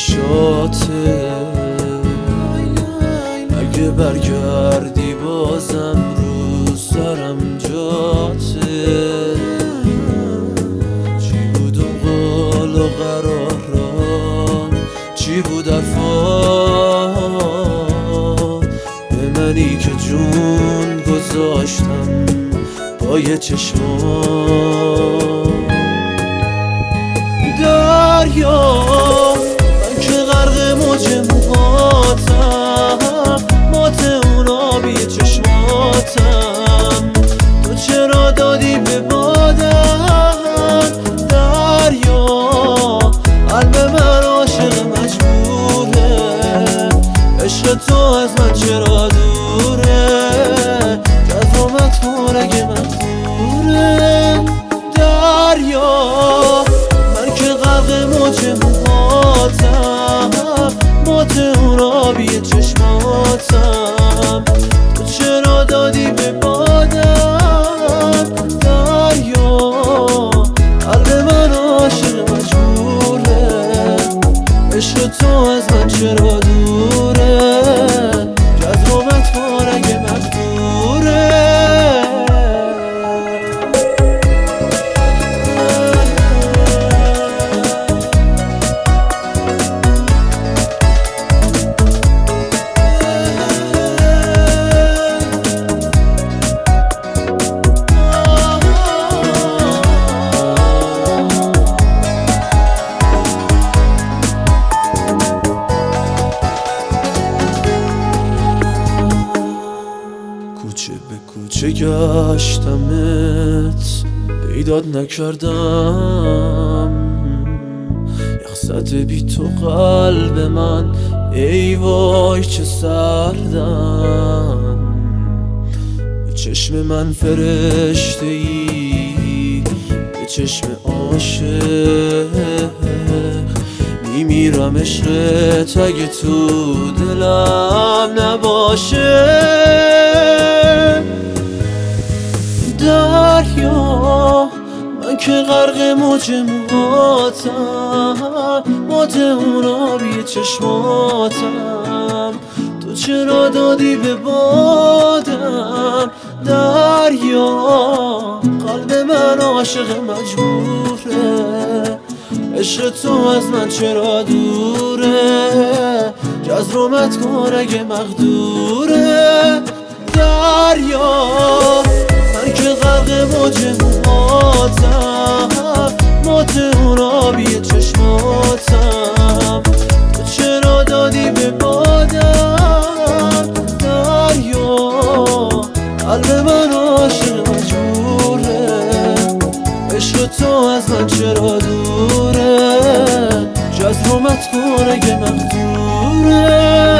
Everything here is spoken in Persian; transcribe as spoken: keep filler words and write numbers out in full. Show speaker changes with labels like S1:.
S1: چشاته، اگه برگردی بازم رو سرم جاته. چی بود اون قول و قرارم، چی بود حرفا به منی که جون گذاشتم پای چشمام. دریا من که غرق موج موهاتم، مات اون آبی چشماتم، تو چرا دادی به بادم؟ دریا قلب من عاشق مجبوره، عشق تو از من چرا دوره، جذبت رگ مخدوره. دریا من که غرق موج موهاتم، مات اون آبی چشماتم، تو چرا دادی به بادم؟ دریا قلب من عاشق مجبوره، عشق تو از من چرا دوره، جذبت رگ مخدوره. کوچه به کوچه گشتمت پیدات نکردم، یخزد بی تو قلب من ای وای چه سردم. به چشم من فرشته ای، به چشم عاشق میمیرم عشقت اگه تو دلم نباشه. دریا من که غرق موج موهاتم، مات اون آبی چشماتم، تو چرا دادی به بادم؟ دریا قلب من عاشق مجبوره، عشق تو از من چرا دوره، جذبت رگ مخدوره. دریا من که غرق موج موهاتم، مات اون آبی چشماتم، تو چرا دادی به بادم؟ دریا قلب من عاشق مجبوره، عشق تو از من چرا دوره، جذبت رگ مخدوره.